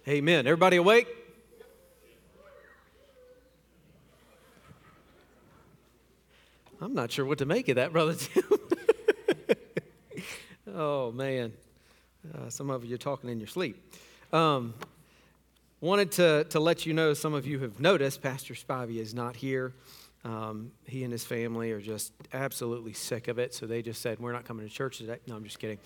Amen. Everybody awake? I'm not sure what to make of that, Brother Tim. Oh, man. Some of you are talking in your sleep. Wanted to let you know, some of you have noticed, Pastor Spivey is not here. He and his family are just absolutely sick of it, so they just said, we're not coming to church today. No, I'm just kidding.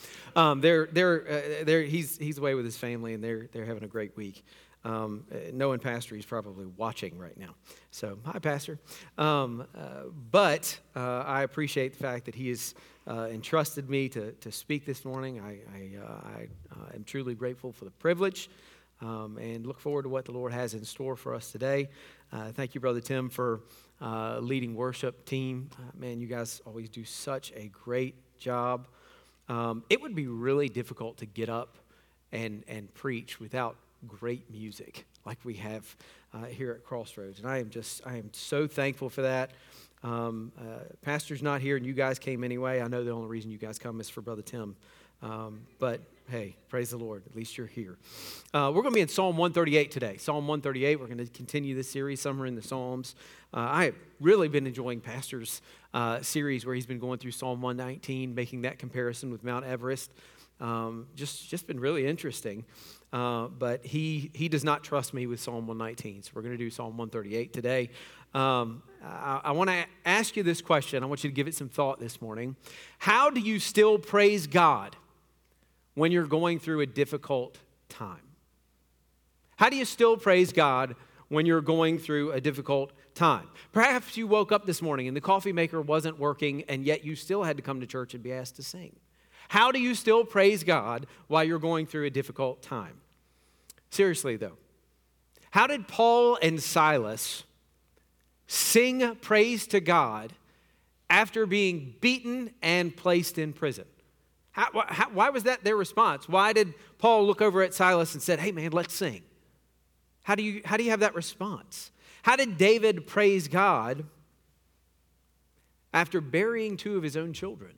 He's away with his family, and they're having a great week. Knowing Pastor, he's probably watching right now. So, hi, Pastor. But I appreciate the fact that he has entrusted me to speak this morning. I am truly grateful for the privilege and look forward to what the Lord has in store for us today. Thank you, Brother Tim, for leading worship team. Man, you guys always do such a great job. It would be really difficult to get up and preach without great music like we have here at Crossroads, and I am so thankful for that. Pastor's not here, and you guys came anyway. I know the only reason you guys come is for Brother Tim, but hey, praise the Lord, at least you're here. We're going to be in Psalm 138 today. Psalm 138, we're going to continue this series, Summer in the Psalms. I have really been enjoying Pastor's series where he's been going through Psalm 119, making that comparison with Mount Everest. Just been really interesting. But he does not trust me with Psalm 119, so we're going to do Psalm 138 today. I want to ask you this question. I want you to give it some thought this morning. How do you still praise God when you're going through a difficult time? How do you still praise God when you're going through a difficult time? Perhaps you woke up this morning and the coffee maker wasn't working, and yet you still had to come to church and be asked to sing. How do you still praise God while you're going through a difficult time? Seriously, though, how did Paul and Silas sing praise to God after being beaten and placed in prison? Why was that their response? Why did Paul look over at Silas and said, "Hey, man, let's sing"? How do you have that response? How did David praise God after burying two of his own children?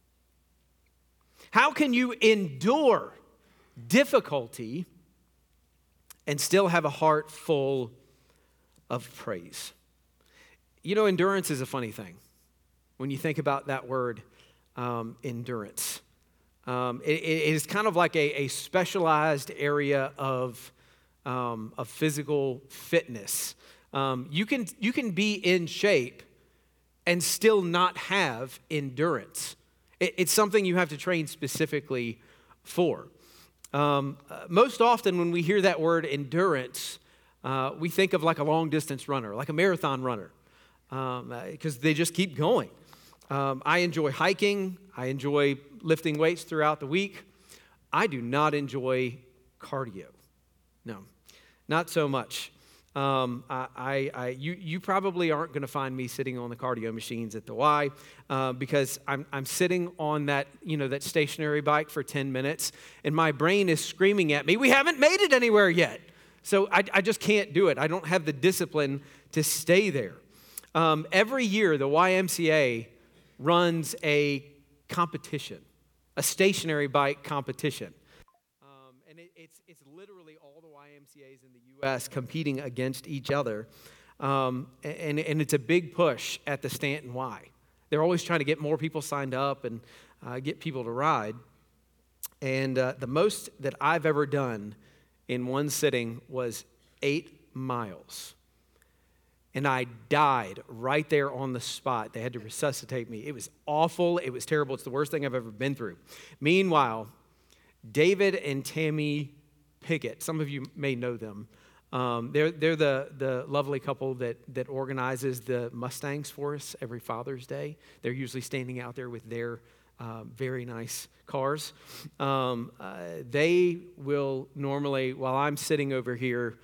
How can you endure difficulty and still have a heart full of praise? You know, endurance is a funny thing. When you think about that word, endurance, it is kind of like a specialized area of physical fitness. You can be in shape and still not have endurance. It's something you have to train specifically for. Most often when we hear that word endurance, we think of like a long-distance runner, like a marathon runner, because they just keep going. I enjoy hiking. I enjoy lifting weights throughout the week. I do not enjoy cardio. No, not so much. You probably aren't going to find me sitting on the cardio machines at the Y because I'm sitting on that stationary bike for 10 minutes and my brain is screaming at me, we haven't made it anywhere yet. So I just can't do it. I don't have the discipline to stay there. Every year the YMCA runs a competition, a stationary bike competition. And it's literally all the YMCAs in the U.S. competing against each other. And it's a big push at the Stanton Y. They're always trying to get more people signed up and get people to ride. And the most that I've ever done in one sitting was 8 miles. And I died right there on the spot. They had to resuscitate me. It was awful. It was terrible. It's the worst thing I've ever been through. Meanwhile, David and Tammy Pickett, some of you may know them. They're the lovely couple that organizes the Mustangs for us every Father's Day. They're usually standing out there with their very nice cars. They will normally, while I'm sitting over here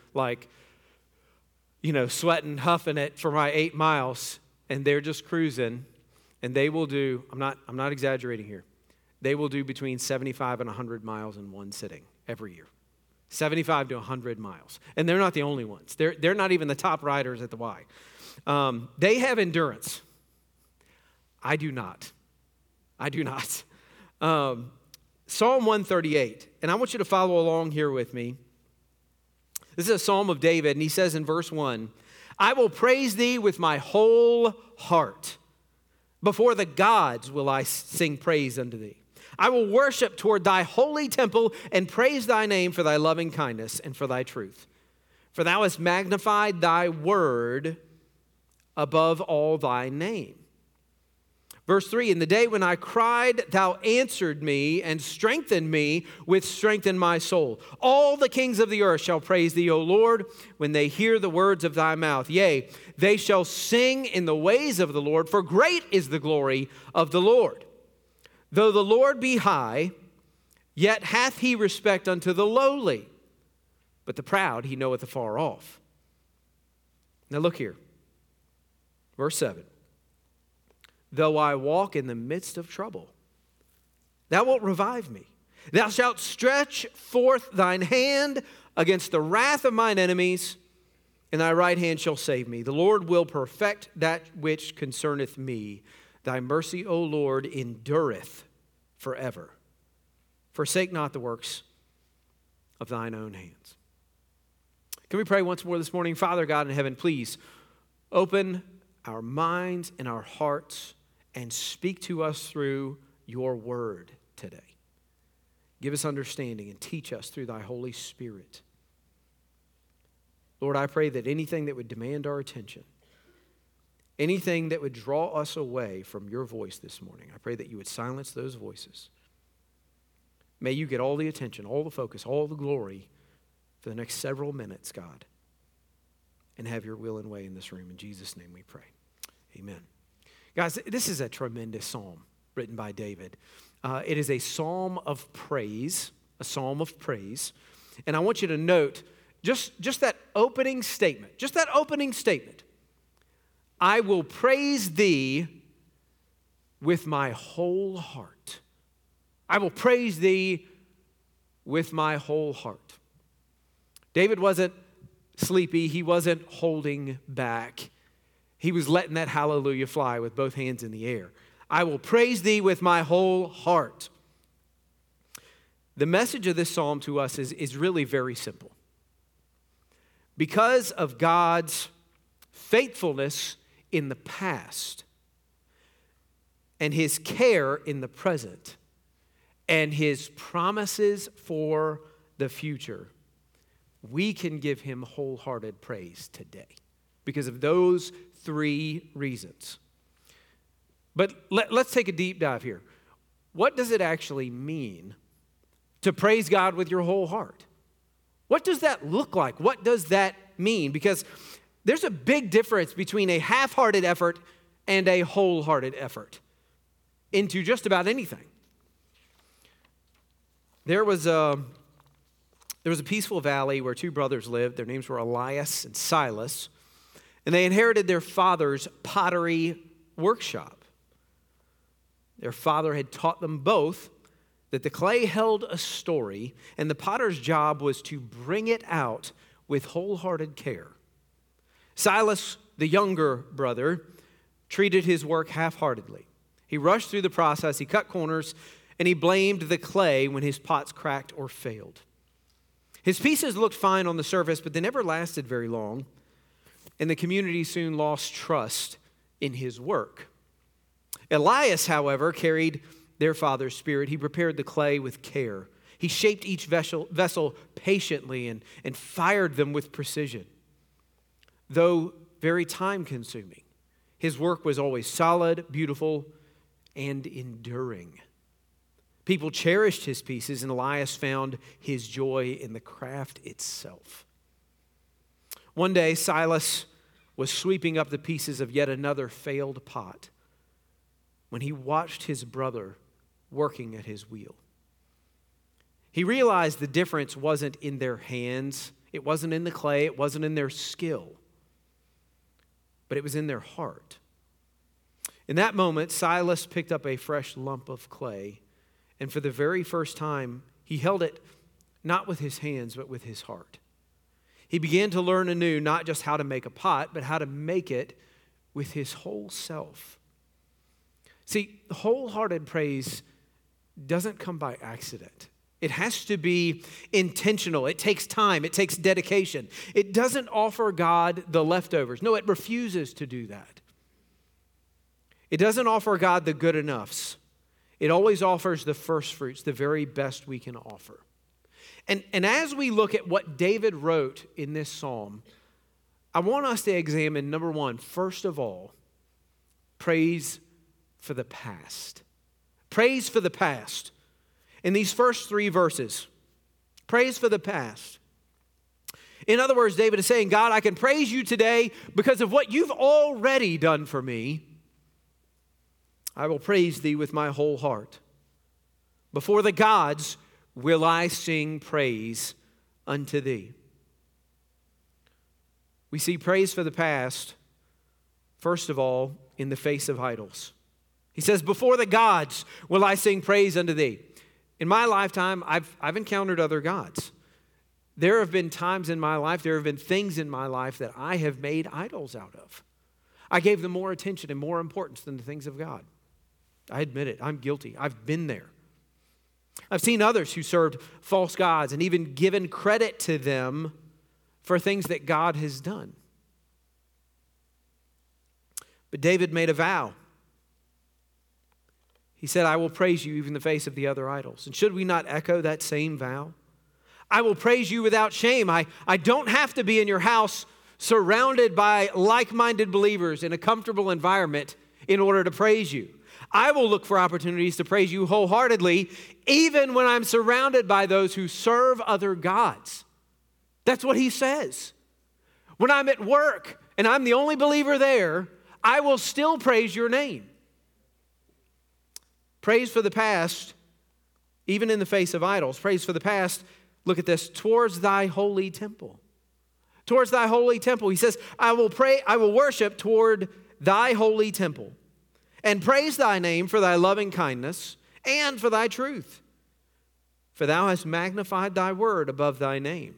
sweating, huffing it for my 8 miles, and they're just cruising, and they will do, I'm not exaggerating here, they will do between 75 and 100 miles in one sitting every year. 75 to 100 miles. And they're not the only ones. They're not even the top riders at the Y. They have endurance. I do not. Psalm 138, and I want you to follow along here with me. This is a psalm of David, and he says in verse 1, I will praise thee with my whole heart. Before the gods will I sing praise unto thee. I will worship toward thy holy temple and praise thy name for thy loving kindness and for thy truth. For thou hast magnified thy word above all thy name. Verse 3, in the day when I cried, thou answered me and strengthened me with strength in my soul. All the kings of the earth shall praise thee, O Lord, when they hear the words of thy mouth. Yea, they shall sing in the ways of the Lord, for great is the glory of the Lord. Though the Lord be high, yet hath he respect unto the lowly, but the proud he knoweth afar off. Now look here, verse 7. Though I walk in the midst of trouble, thou wilt revive me. Thou shalt stretch forth thine hand against the wrath of mine enemies, and thy right hand shall save me. The Lord will perfect that which concerneth me. Thy mercy, O Lord, endureth forever. Forsake not the works of thine own hands. Can we pray once more this morning? Father God in heaven, please open our minds and our hearts and speak to us through your word today. Give us understanding and teach us through thy Holy Spirit. Lord, I pray that anything that would demand our attention, anything that would draw us away from your voice this morning, I pray that you would silence those voices. May you get all the attention, all the focus, all the glory for the next several minutes, God, and have your will and way in this room. In Jesus' name we pray. Amen. Guys, this is a tremendous psalm written by David. It is a psalm of praise, And I want you to note just that opening statement, I will praise thee with my whole heart. I will praise thee with my whole heart. David wasn't sleepy. He wasn't holding back. He was letting that hallelujah fly with both hands in the air. I will praise thee with my whole heart. The message of this psalm to us is really very simple. Because of God's faithfulness in the past and his care in the present and his promises for the future, we can give him wholehearted praise today because of those three reasons. But let's take a deep dive here. What does it actually mean to praise God with your whole heart? What does that look like? What does that mean? Because there's a big difference between a half-hearted effort and a wholehearted effort into just about anything. There was a peaceful valley where two brothers lived. Their names were Elias and Silas. And they inherited their father's pottery workshop. Their father had taught them both that the clay held a story, and the potter's job was to bring it out with wholehearted care. Silas, the younger brother, treated his work half-heartedly. He rushed through the process, he cut corners, and he blamed the clay when his pots cracked or failed. His pieces looked fine on the surface, but they never lasted very long, and the community soon lost trust in his work. Elias, however, carried their father's spirit. He prepared the clay with care. He shaped each vessel patiently and fired them with precision. Though very time-consuming, his work was always solid, beautiful, and enduring. People cherished his pieces, and Elias found his joy in the craft itself. One day, Silas was sweeping up the pieces of yet another failed pot when he watched his brother working at his wheel. He realized the difference wasn't in their hands, it wasn't in the clay, it wasn't in their skill, but it was in their heart. In that moment, Silas picked up a fresh lump of clay, and for the very first time, he held it not with his hands, but with his heart. He began to learn anew not just how to make a pot, but how to make it with his whole self. See, wholehearted praise doesn't come by accident. It has to be intentional. It takes time. It takes dedication. It doesn't offer God the leftovers. No, it refuses to do that. It doesn't offer God the good enoughs. It always offers the first fruits, the very best we can offer. And as we look at what David wrote in this psalm, I want us to examine, number one, first of all, praise for the past. Praise for the past. In these first 3 verses, praise for the past. In other words, David is saying, God, I can praise you today because of what you've already done for me. I will praise thee with my whole heart. Before the gods will I sing praise unto thee. We see praise for the past, first of all, in the face of idols. He says, before the gods will I sing praise unto thee. In my lifetime, I've encountered other gods. There have been times in my life, there have been things in my life that I have made idols out of. I gave them more attention and more importance than the things of God. I admit it. I'm guilty. I've been there. I've seen others who served false gods and even given credit to them for things that God has done. But David made a vow. He said, I will praise you even in the face of the other idols. And should we not echo that same vow? I will praise you without shame. I don't have to be in your house surrounded by like-minded believers in a comfortable environment in order to praise you. I will look for opportunities to praise you wholeheartedly, even when I'm surrounded by those who serve other gods. That's what he says. When I'm at work and I'm the only believer there, I will still praise your name. Praise for the past, even in the face of idols. Praise for the past, look at this, towards thy holy temple. Towards thy holy temple. He says, I will worship toward thy holy temple and praise thy name for thy loving kindness and for thy truth. For thou hast magnified thy word above thy name.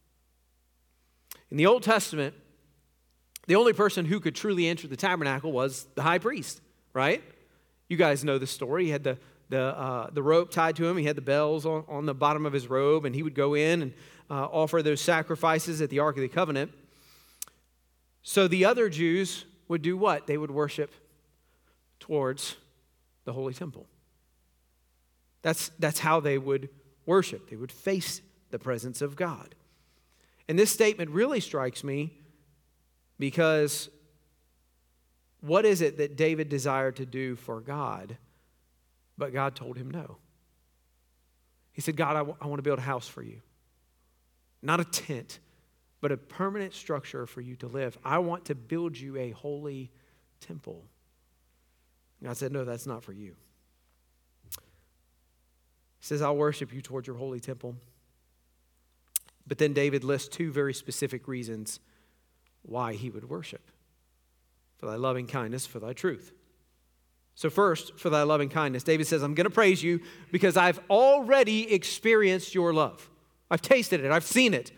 In the Old Testament, the only person who could truly enter the tabernacle was the high priest, right? You guys know the story. He had the rope tied to him. He had the bells on the bottom of his robe, and he would go in and offer those sacrifices at the Ark of the Covenant. So the other Jews would do what? They would worship towards the Holy Temple. That's how they would worship. They would face the presence of God. And this statement really strikes me because what is it that David desired to do for God, but God told him no? He said, God, I want to build a house for you. Not a tent, but a permanent structure for you to live. I want to build you a holy temple. God said, no, that's not for you. He says, I'll worship you towards your holy temple. But then David lists 2 very specific reasons why he would worship. For thy loving kindness, for thy truth. So first, for thy loving kindness, David says, I'm going to praise you because I've already experienced your love. I've tasted it. I've seen it.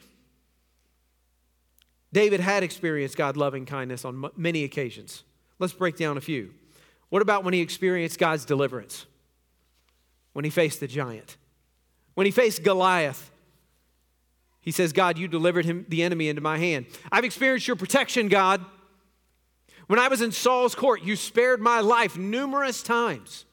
David had experienced God's loving kindness on many occasions. Let's break down a few. What about when he experienced God's deliverance? When he faced the giant? When he faced Goliath? He says, God, you delivered the enemy into my hand. I've experienced your protection, God. When I was in Saul's court, you spared my life numerous times.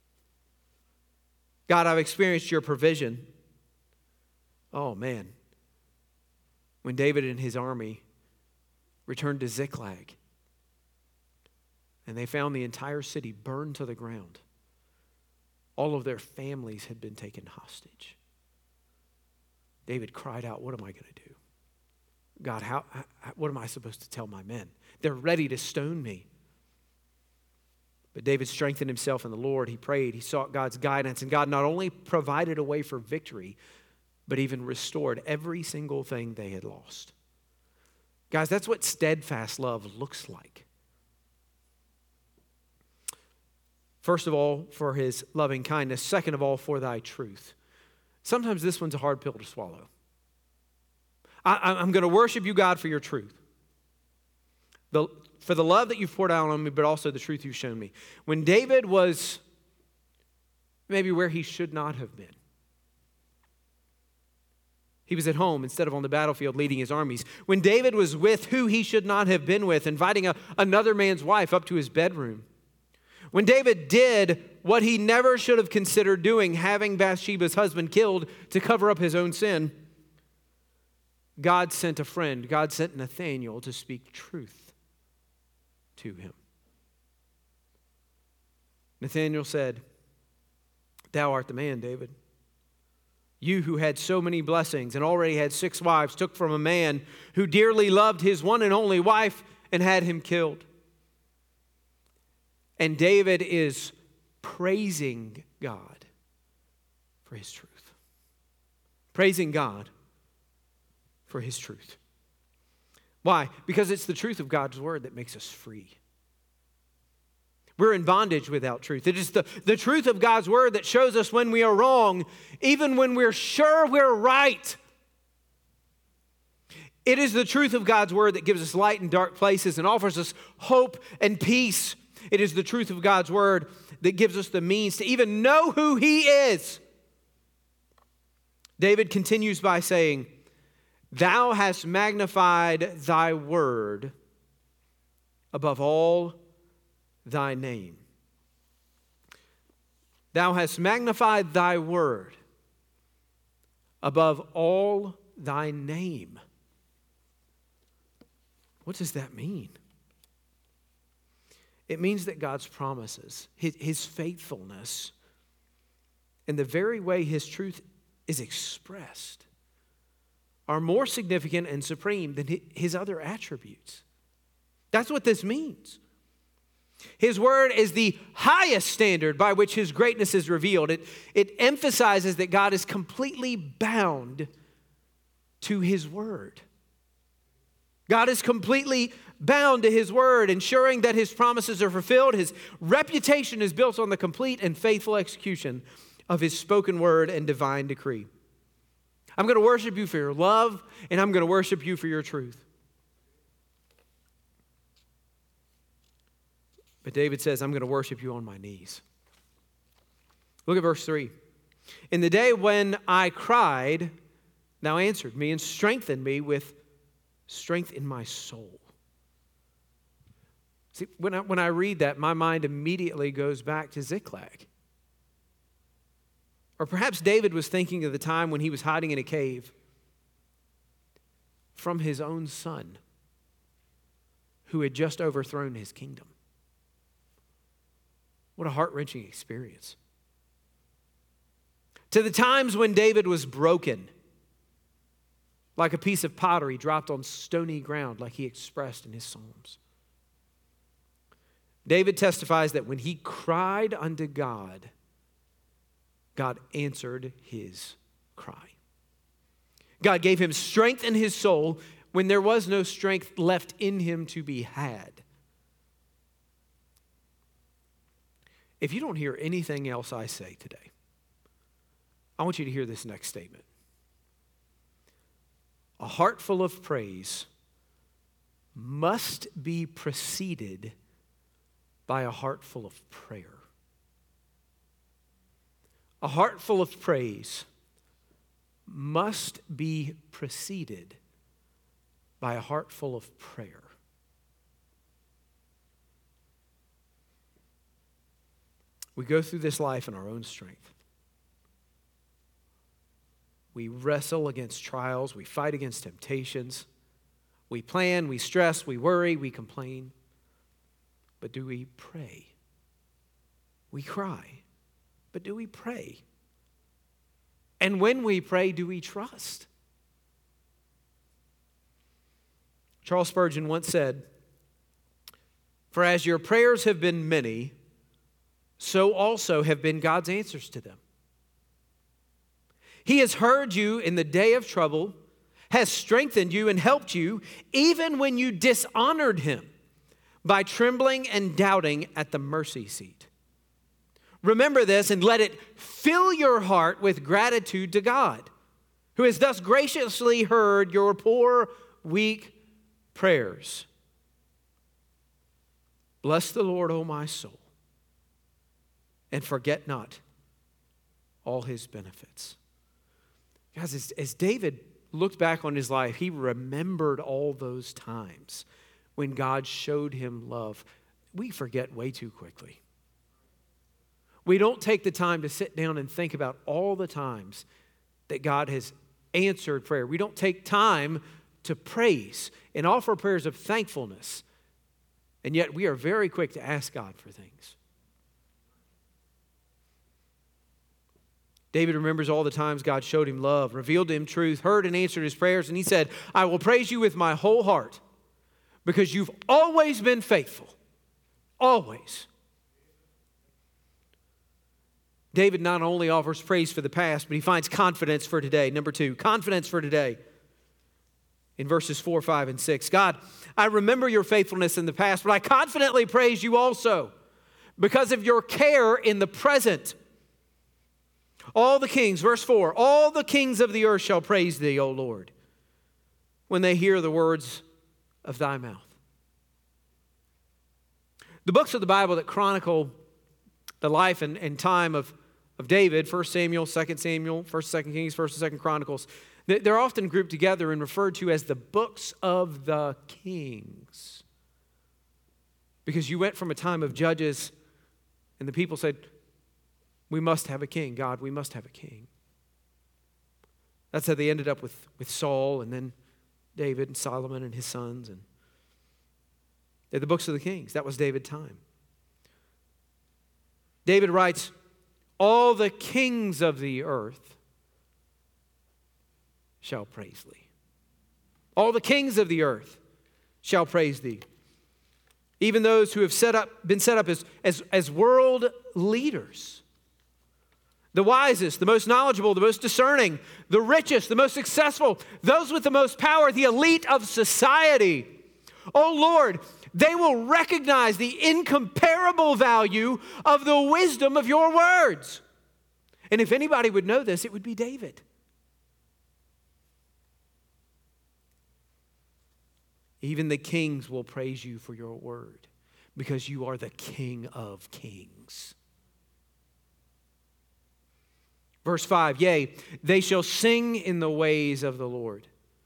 God, I've experienced your provision. Oh, man. When David and his army returned to Ziklag, and they found the entire city burned to the ground. All of their families had been taken hostage. David cried out, what am I going to do? God, what am I supposed to tell my men? They're ready to stone me. But David strengthened himself in the Lord. He prayed. He sought God's guidance. And God not only provided a way for victory, but even restored every single thing they had lost. Guys, that's what steadfast love looks like. First of all, for his loving kindness. Second of all, for thy truth. Sometimes this one's a hard pill to swallow. I'm going to worship you, God, for your truth. For the love that you've poured out on me, but also the truth you've shown me. When David was maybe where he should not have been, He was at home instead of on the battlefield leading his armies. When David was with who he should not have been with, inviting another man's wife up to his bedroom. When David did what he never should have considered doing, having Bathsheba's husband killed to cover up his own sin, God sent a friend. God sent Nathanael to speak truth to him. Nathanael said, "Thou art the man, David. You who had so many blessings and already had 6 wives took from a man who dearly loved his one and only wife and had him killed." And David is praising God for his truth. Praising God for his truth. Why? Because it's the truth of God's word that makes us free. We're in bondage without truth. It is the truth of God's word that shows us when we are wrong, even when we're sure we're right. It is the truth of God's word that gives us light in dark places and offers us hope and peace. It is the truth of God's word that gives us the means to even know who he is. David continues by saying, "Thou hast magnified thy word above all thy name." Thou hast magnified thy word above all thy name. What does that mean? It means that God's promises, his faithfulness, and the very way his truth is expressed are more significant and supreme than his other attributes. That's what this means. His word is the highest standard by which his greatness is revealed. It emphasizes that God is completely bound to his word. God is completely bound to his word, ensuring that his promises are fulfilled. His reputation is built on the complete and faithful execution of his spoken word and divine decree. I'm going to worship you for your love, and I'm going to worship you for your truth. But David says, I'm going to worship you on my knees. Look at verse 3. "In the day when I cried, thou answered me and strengthened me with strength in my soul." See, when I read that, my mind immediately goes back to Ziklag. Or perhaps David was thinking of the time when he was hiding in a cave from his own son who had just overthrown his kingdom. What a heart-wrenching experience. To the times when David was broken, like a piece of pottery dropped on stony ground, like he expressed in his Psalms. David testifies that when he cried unto God, God answered his cry. God gave him strength in his soul when there was no strength left in him to be had. If you don't hear anything else I say today, I want you to hear this next statement. A heart full of praise must be preceded by a heart full of prayer. A heart full of praise must be preceded by a heart full of prayer. We go through this life in our own strength. We wrestle against trials. We fight against temptations. We plan, we stress, we worry, we complain. But do we pray? We cry. But do we pray? And when we pray, do we trust? Charles Spurgeon once said, "For as your prayers have been many, so also have been God's answers to them. He has heard you in the day of trouble, has strengthened you and helped you, even when you dishonored him by trembling and doubting at the mercy seat. Remember this and let it fill your heart with gratitude to God, who has thus graciously heard your poor, weak prayers. Bless the Lord, O my soul, and forget not all his benefits." Guys, as David looked back on his life, he remembered all those times when God showed him love. We forget way too quickly. We don't take the time to sit down and think about all the times that God has answered prayer. We don't take time to praise and offer prayers of thankfulness. And yet we are very quick to ask God for things. David remembers all the times God showed him love, revealed to him truth, heard and answered his prayers, and he said, I will praise you with my whole heart because you've always been faithful. Always. David not only offers praise for the past, but he finds confidence for today. Number 2, confidence for today. In verses 4, 5, and 6. God, I remember your faithfulness in the past, but I confidently praise you also because of your care in the present. All the kings, verse 4, all the kings of the earth shall praise thee, O Lord, when they hear the words of thy mouth. The books of the Bible that chronicle the life and time of David, 1 Samuel, 2 Samuel, 1 2 Kings, 1 and 2 Chronicles, they're often grouped together and referred to as the books of the kings. Because you went from a time of judges and the people said, we must have a king. God, we must have a king. That's how they ended up with Saul and then David and Solomon and his sons. And they're the books of the kings. That was David's time. David writes, all the kings of the earth shall praise thee. All the kings of the earth shall praise thee. Even those who have been set up as world leaders. The wisest, the most knowledgeable, the most discerning, the richest, the most successful, those with the most power, the elite of society. Oh Lord, they will recognize the incomparable value of the wisdom of your words. And if anybody would know this, it would be David. Even the kings will praise you for your word because you are the King of kings. Verse 5, yea, they shall sing in the ways of the Lord,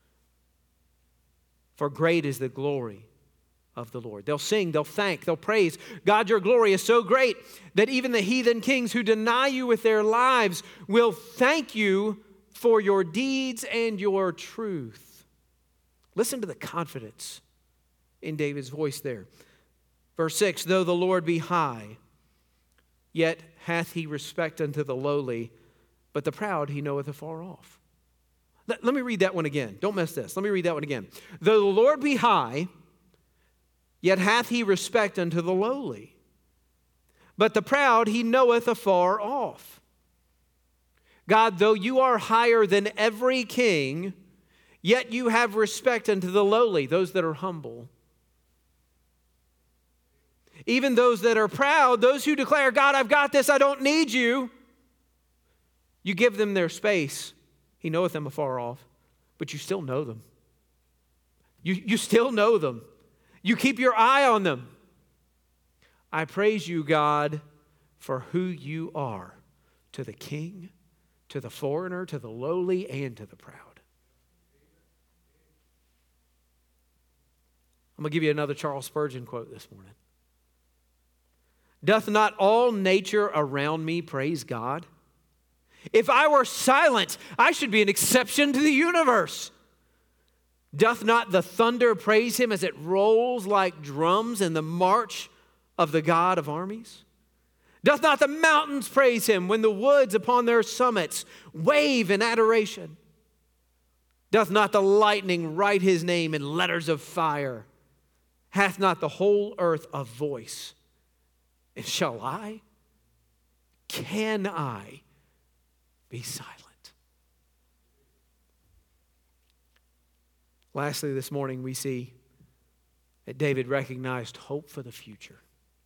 for great is the glory of the Lord. They'll sing, they'll thank, they'll praise. God, your glory is so great that even the heathen kings who deny you with their lives will thank you for your deeds and your truth. Listen to the confidence in David's voice there. Verse 6, though the Lord be high, yet hath he respect unto the lowly, but the proud he knoweth afar off. Let me read that one again. Don't miss this. Let me read that one again. Though the Lord be high, yet hath he respect unto the lowly, but the proud he knoweth afar off. God, though you are higher than every king, yet you have respect unto the lowly, those that are humble. Even those that are proud, those who declare, God, I've got this, I don't need you. You give them their space. He knoweth them afar off, but you still know them. You still know them. You keep your eye on them. I praise you, God, for who you are to the king, to the foreigner, to the lowly, and to the proud. I'm going to give you another Charles Spurgeon quote this morning. Doth not all nature around me praise God? If I were silent, I should be an exception to the universe. Doth not the thunder praise him as it rolls like drums in the march of the God of armies? Doth not the mountains praise him when the woods upon their summits wave in adoration? Doth not the lightning write his name in letters of fire? Hath not the whole earth a voice? And shall I? Can I be silent? Lastly, this morning we see that David recognized hope for the future.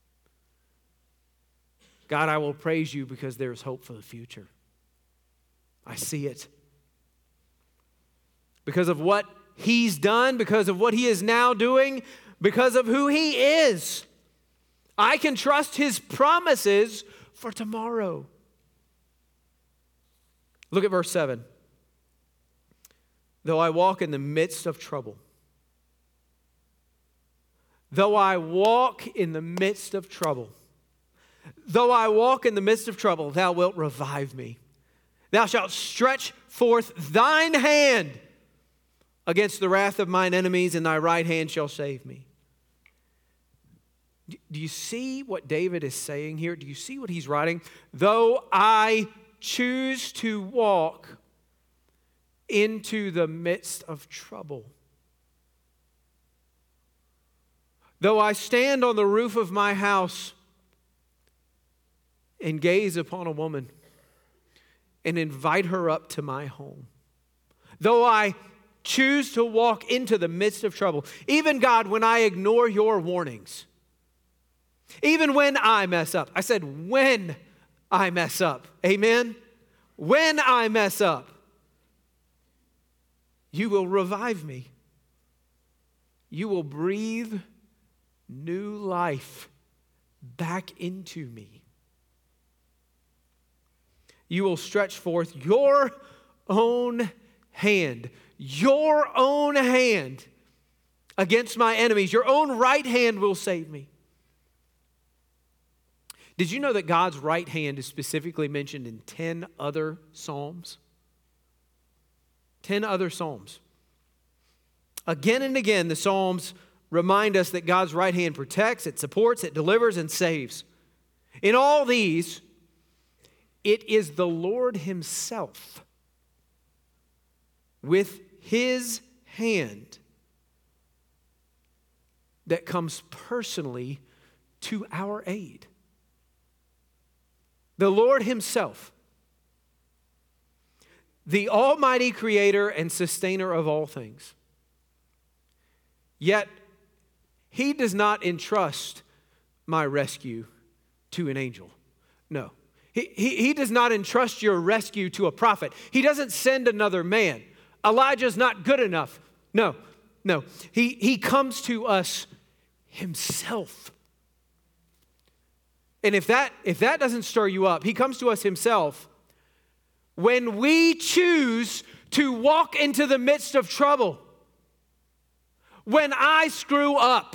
God, I will praise you because there is hope for the future. I see it. Because of what he's done, because of what he is now doing, because of who he is. I can trust his promises for tomorrow. Look at verse 7. Though I walk in the midst of trouble. Though I walk in the midst of trouble. Though I walk in the midst of trouble, thou wilt revive me. Thou shalt stretch forth thine hand against the wrath of mine enemies, and thy right hand shall save me. Do you see what David is saying here? Do you see what he's writing? Though I choose to walk into the midst of trouble. Though I stand on the roof of my house and gaze upon a woman and invite her up to my home. Though I choose to walk into the midst of trouble. Even God, when I ignore your warnings. Even when I mess up. I said when I mess up. Amen? When I mess up. You will revive me. You will breathe new life back into me. You will stretch forth your own hand against my enemies. Your own right hand will save me. Did you know that God's right hand is specifically mentioned in 10 other Psalms? 10 other Psalms. Again and again, the Psalms remind us that God's right hand protects, it supports, it delivers, and saves. In all these, it is the Lord Himself with His hand that comes personally to our aid. The Lord Himself, the Almighty Creator and Sustainer of all things. Yet, He does not entrust my rescue to an angel. No. He does not entrust your rescue to a prophet. He doesn't send another man. Elijah's not good enough. No. He comes to us Himself. And if that doesn't stir you up, He comes to us Himself when we choose to walk into the midst of trouble. When I screw up.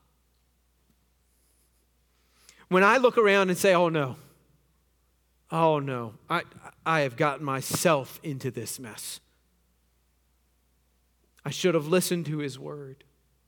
When I look around and say, oh no, I have gotten myself into this mess. I should have listened to His word.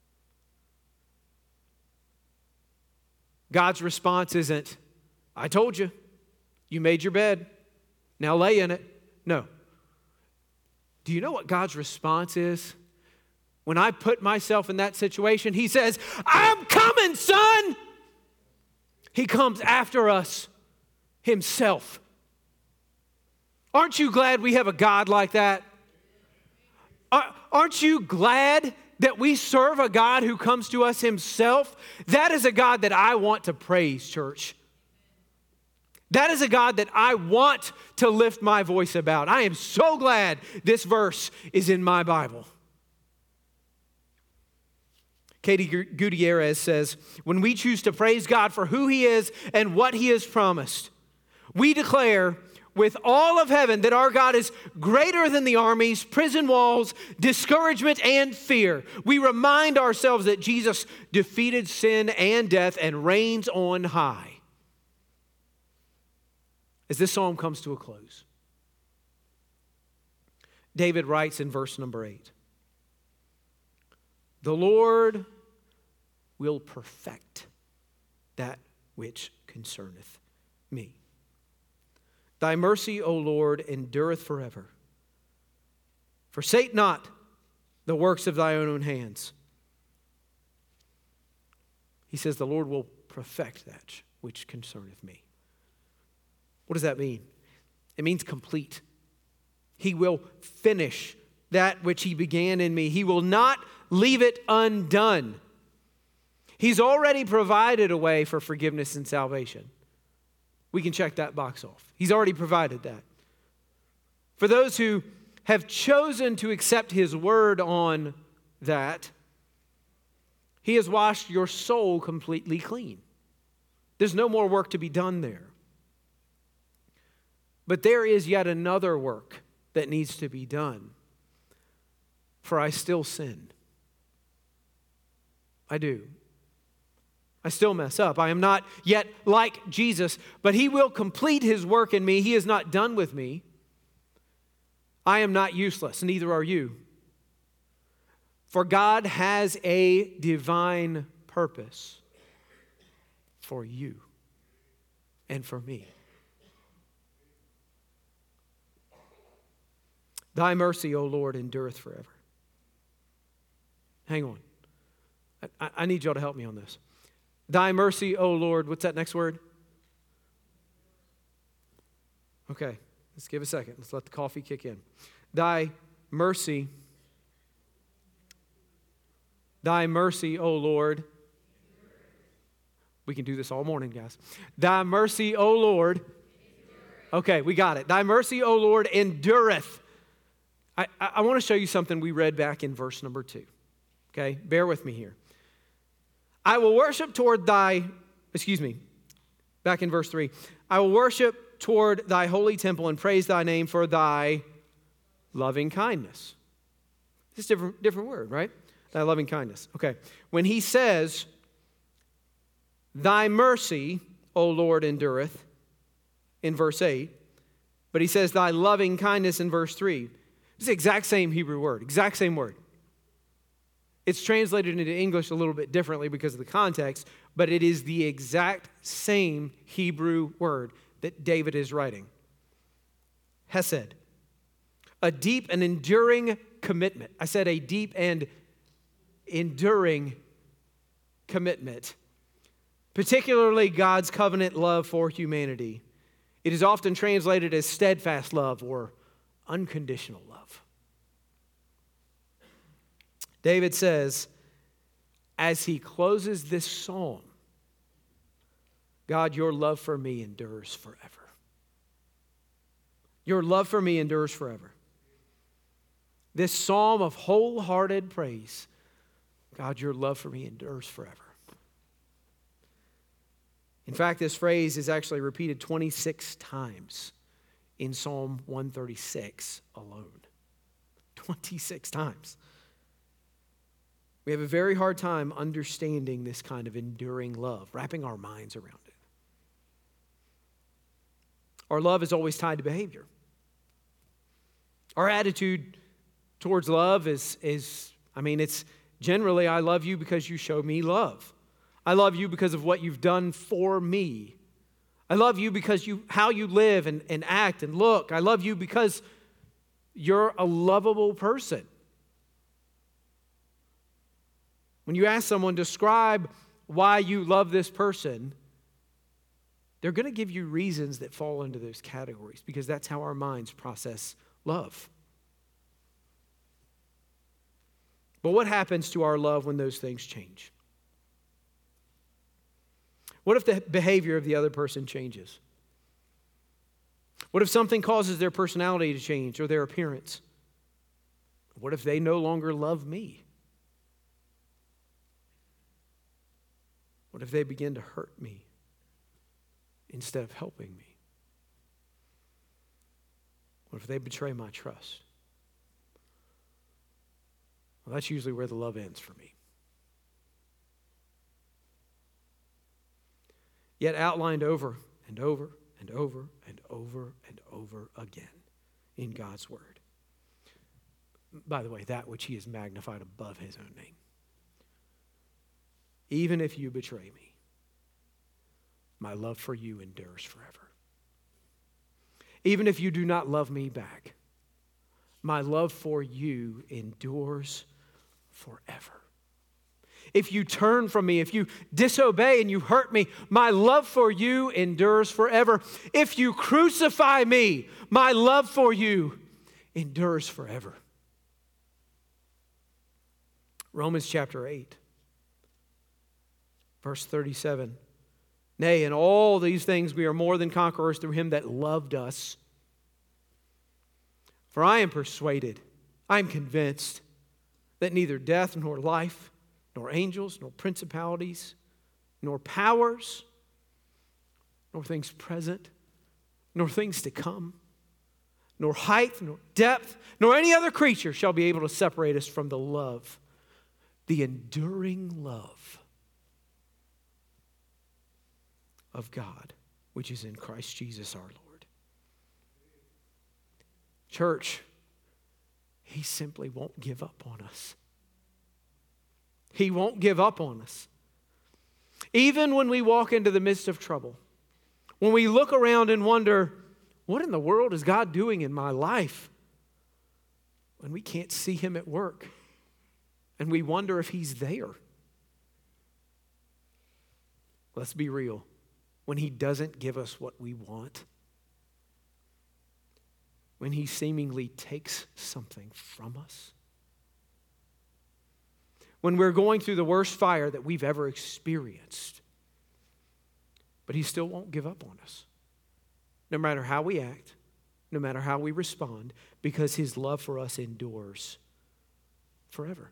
God's response isn't, I told you, you made your bed, now lay in it. No. Do you know what God's response is? When I put myself in that situation, He says, I'm coming, son. He comes after us Himself. Aren't you glad we have a God like that? Aren't you glad that we serve a God who comes to us Himself? That is a God that I want to praise, church. That is a God that I want to lift my voice about. I am so glad this verse is in my Bible. Katie Gutierrez says, when we choose to praise God for who He is and what He has promised, we declare with all of heaven that our God is greater than the armies, prison walls, discouragement, and fear. We remind ourselves that Jesus defeated sin and death and reigns on high. As this psalm comes to a close, David writes in verse number 8, the Lord will perfect that which concerneth me. Thy mercy, O Lord, endureth forever. Forsake not the works of thy own hands. He says, the Lord will perfect that which concerneth me. What does that mean? It means complete. He will finish that which He began in me. He will not leave it undone. He's already provided a way for forgiveness and salvation. We can check that box off. He's already provided that. For those who have chosen to accept His word on that, He has washed your soul completely clean. There's no more work to be done there. But there is yet another work that needs to be done. for I still sin. I do. I still mess up. I am not yet like Jesus, but He will complete His work in me. He is not done with me. I am not useless, neither are you. For God has a divine purpose for you and for me. Thy mercy, O Lord, endureth forever. Hang on. I need y'all to help me on this. Thy mercy, O Lord, what's that next word? Okay, let's give a second. Let's let the coffee kick in. Thy mercy, O Lord. We can do this all morning, guys. Thy mercy, O Lord. Okay, we got it. Thy mercy, O Lord, endureth. I want to show you something we read back in verse number 2. Okay, bear with me here. I will worship toward back in verse 3. I will worship toward thy holy temple and praise thy name for thy loving kindness. It's a different word, right? Thy loving kindness. Okay. When he says, thy mercy, O Lord, endureth, in verse 8, but he says thy loving kindness in verse 3. It's the exact same Hebrew word, exact same word. It's translated into English a little bit differently because of the context, but it is the exact same Hebrew word that David is writing. Hesed. A deep and enduring commitment. I said a deep and enduring commitment. Particularly God's covenant love for humanity. It is often translated as steadfast love or unconditional love. David says, as he closes this psalm, God, your love for me endures forever. Your love for me endures forever. This psalm of wholehearted praise, God, your love for me endures forever. In fact, this phrase is actually repeated 26 times in Psalm 136 alone. 26 times. We have a very hard time understanding this kind of enduring love, wrapping our minds around it. Our love is always tied to behavior. Our attitude towards love is it's generally, I love you because you show me love. I love you because of what you've done for me. I love you because how you live and act and look. I love you because you're a lovable person. When you ask someone, describe why you love this person, they're going to give you reasons that fall into those categories because that's how our minds process love. But what happens to our love when those things change? What if the behavior of the other person changes? What if something causes their personality to change or their appearance? What if they no longer love me? What if they begin to hurt me instead of helping me? What if they betray my trust? Well, that's usually where the love ends for me. Yet outlined over and over and over and over and over again in God's Word. By the way, that which He has magnified above His own name. Even if you betray me, my love for you endures forever. Even if you do not love me back, my love for you endures forever. If you turn from me, if you disobey and you hurt me, my love for you endures forever. If you crucify me, my love for you endures forever. Romans chapter 8. Verse 37, nay, in all these things we are more than conquerors through Him that loved us. For I am persuaded, I am convinced that neither death nor life, nor angels, nor principalities, nor powers, nor things present, nor things to come, nor height, nor depth, nor any other creature shall be able to separate us from the love, the enduring love of God, which is in Christ Jesus our Lord. Church, He simply won't give up on us. He won't give up on us. Even when we walk into the midst of trouble, when we look around and wonder, what in the world is God doing in my life? When we can't see Him at work and we wonder if He's there. Let's be real. When He doesn't give us what we want, when He seemingly takes something from us, when we're going through the worst fire that we've ever experienced, but He still won't give up on us. No matter how we act, no matter how we respond, because His love for us endures forever.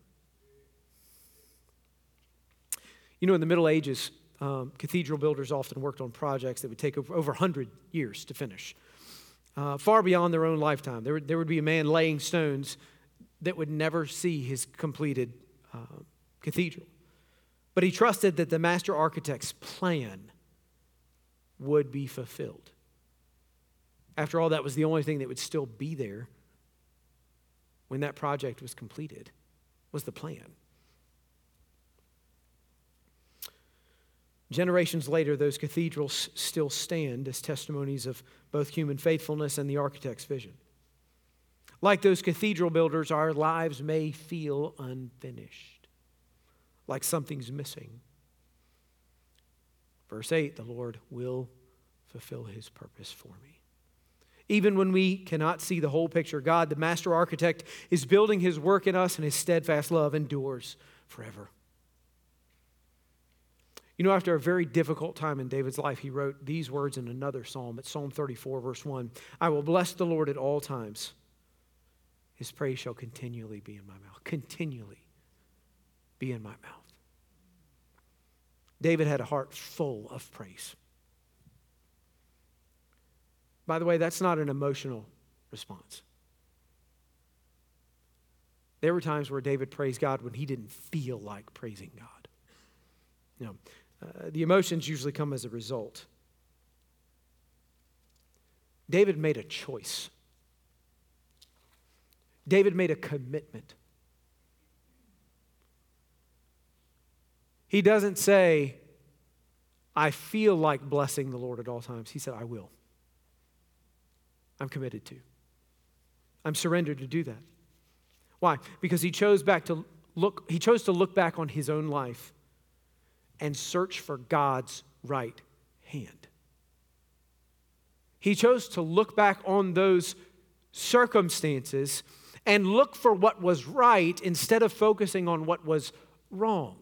You know, in the Middle Ages, cathedral builders often worked on projects that would take over 100 years to finish, far beyond their own lifetime. There would be a man laying stones that would never see his completed cathedral. But he trusted that the master architect's plan would be fulfilled. After all, that was the only thing that would still be there when that project was completed, was the plan. Generations later, those cathedrals still stand as testimonies of both human faithfulness and the architect's vision. Like those cathedral builders, our lives may feel unfinished, like something's missing. Verse 8, the Lord will fulfill His purpose for me. Even when we cannot see the whole picture, God, the master architect, is building His work in us, and His steadfast love endures forever. You know, after a very difficult time in David's life, he wrote these words in another psalm. It's Psalm 34, verse 1. I will bless the Lord at all times. His praise shall continually be in my mouth. Continually be in my mouth. David had a heart full of praise. By the way, that's not an emotional response. There were times where David praised God when he didn't feel like praising God. You know, the emotions usually come as a result. David made a choice. David made a commitment. He doesn't say, I feel like blessing the Lord at all times. He said, I will. I'm committed to. I'm surrendered to do that. Why? Because he chose to look back on his own life and search for God's right hand. He chose to look back on those circumstances and look for what was right instead of focusing on what was wrong.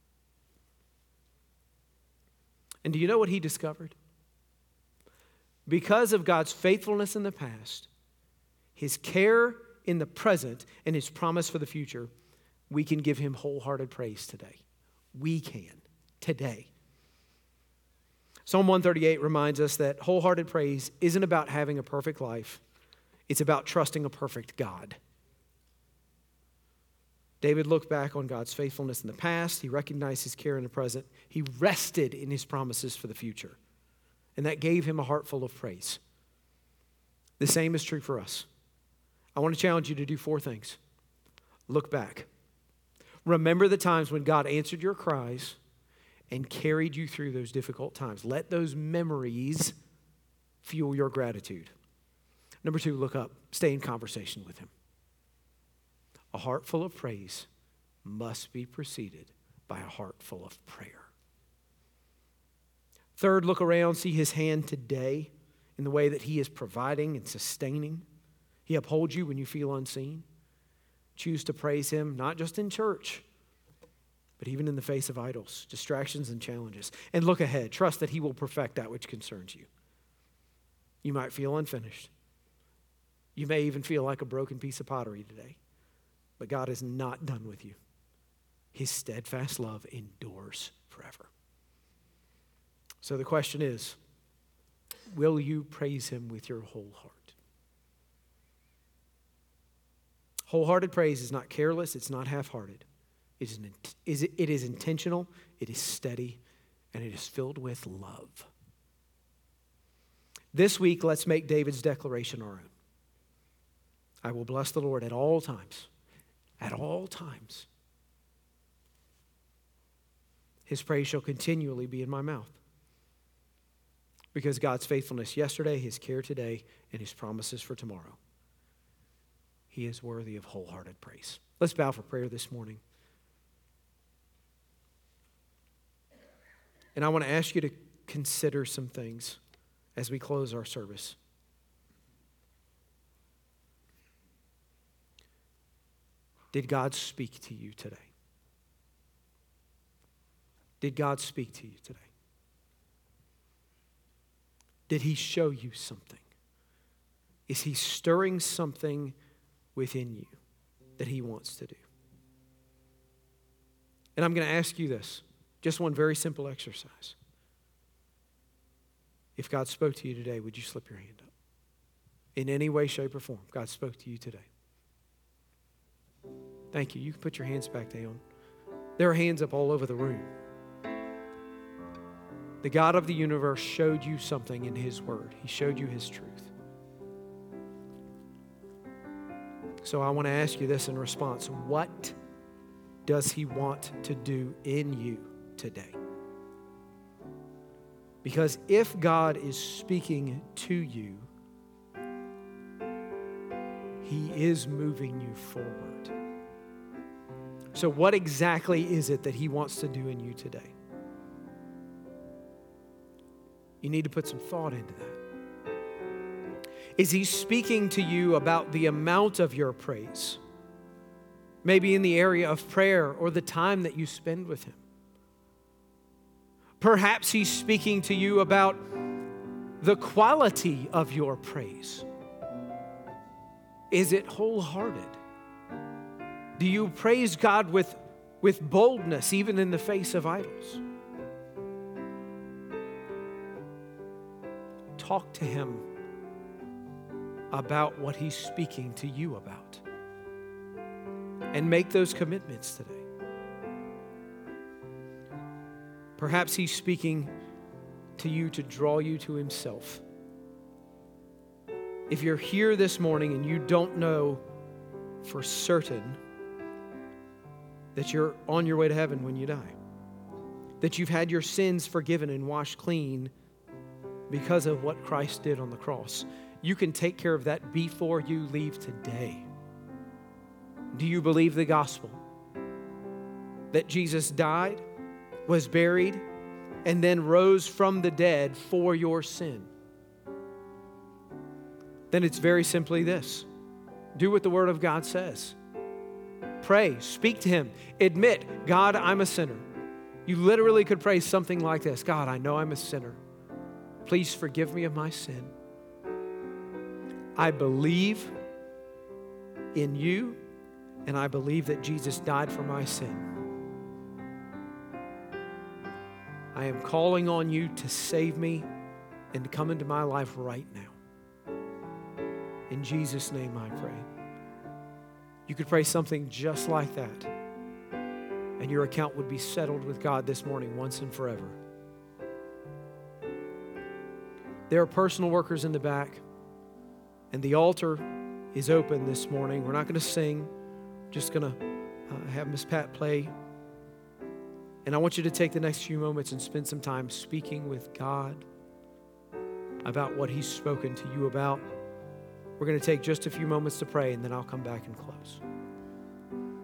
And do you know what he discovered? Because of God's faithfulness in the past, His care in the present, and His promise for the future, we can give Him wholehearted praise today. We can, today. Psalm 138 reminds us that wholehearted praise isn't about having a perfect life. It's about trusting a perfect God. David looked back on God's faithfulness in the past. He recognized His care in the present. He rested in His promises for the future. And that gave him a heart full of praise. The same is true for us. I want to challenge you to do 4 things. Look back. Remember the times when God answered your cries and carried you through those difficult times. Let those memories fuel your gratitude. Number 2, look up. Stay in conversation with Him. A heart full of praise must be preceded by a heart full of prayer. 3rd, look around, see His hand today in the way that He is providing and sustaining. He upholds you when you feel unseen. Choose to praise Him, not just in church, but even in the face of idols, distractions, and challenges. And look ahead. Trust that He will perfect that which concerns you. You might feel unfinished. You may even feel like a broken piece of pottery today. But God is not done with you. His steadfast love endures forever. So the question is, will you praise Him with your whole heart? Wholehearted praise is not careless. It's not half-hearted. It is intentional. It is steady. And it is filled with love. This week, let's make David's declaration our own. I will bless the Lord at all times. At all times. His praise shall continually be in my mouth. Because God's faithfulness yesterday, His care today, and His promises for tomorrow. He is worthy of wholehearted praise. Let's bow for prayer this morning. And I want to ask you to consider some things as we close our service. Did God speak to you today? Did God speak to you today? Did He show you something? Is He stirring something within you that He wants to do? And I'm going to ask you this, just one very simple exercise. If God spoke to you today, would you slip your hand up? In any way, shape, or form, God spoke to you today. Thank you. You can put your hands back down. There are hands up all over the room. The God of the universe showed you something in His Word. He showed you His truth. So I want to ask you this in response. What does He want to do in you today? Because if God is speaking to you, He is moving you forward. So what exactly is it that He wants to do in you today? You need to put some thought into that. Is He speaking to you about the amount of your praise? Maybe in the area of prayer or the time that you spend with Him. Perhaps He's speaking to you about the quality of your praise. Is it wholehearted? Do you praise God with boldness even in the face of idols? Talk to Him about what He's speaking to you about. And make those commitments today. Perhaps He's speaking to you to draw you to Himself. If you're here this morning and you don't know for certain that you're on your way to heaven when you die, that you've had your sins forgiven and washed clean because of what Christ did on the cross, you can take care of that before you leave today. Do you believe the gospel? That Jesus died, was buried, and then rose from the dead for your sin? Then it's very simply this. Do what the Word of God says. Pray, speak to Him. Admit, God, I'm a sinner. You literally could pray something like this. God, I know I'm a sinner. Please forgive me of my sin. I believe in You, and I believe that Jesus died for my sin. I am calling on You to save me and to come into my life right now. In Jesus' name I pray. You could pray something just like that, and your account would be settled with God this morning once and forever. There are personal workers in the back, and the altar is open this morning. We're not going to sing. Just going to have Miss Pat play. And I want you to take the next few moments and spend some time speaking with God about what He's spoken to you about. We're going to take just a few moments to pray, and then I'll come back and close.